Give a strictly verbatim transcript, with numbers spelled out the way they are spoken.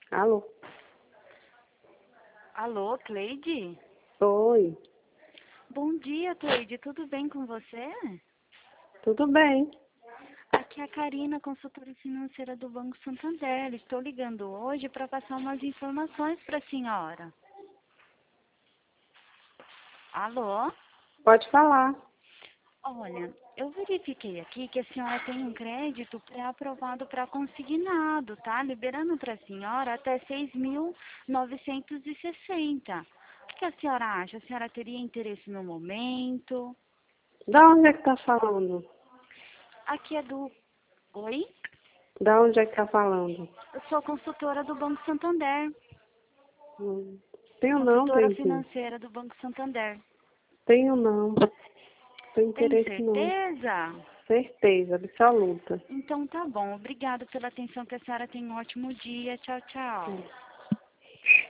Alô? Alô, Cleide? Oi, Bom dia, Cleide. Tudo bem com você? tudo bem? Aqui é a Karina, consultora financeira do Banco Santander. Estou ligando hoje para passar umas informações para a senhora. Alô? Pode falar. Olha, eu verifiquei aqui que a senhora tem um crédito pré-aprovado para consignado, tá? Liberando para a senhora até seis mil novecentos e sessenta. O que a senhora acha? A senhora teria interesse no momento? Da onde é que tá falando? Aqui é do... Oi? Da onde é que tá falando? Eu sou consultora do Banco Santander. Hum, Tenho não, Consultora Cleitinho. financeira do Banco Santander. Tenho não. Tenho Tem interesse não. certeza? Certeza, absoluta. Então tá bom. Obrigada pela atenção, que a senhora tenha um ótimo dia. Tchau, tchau.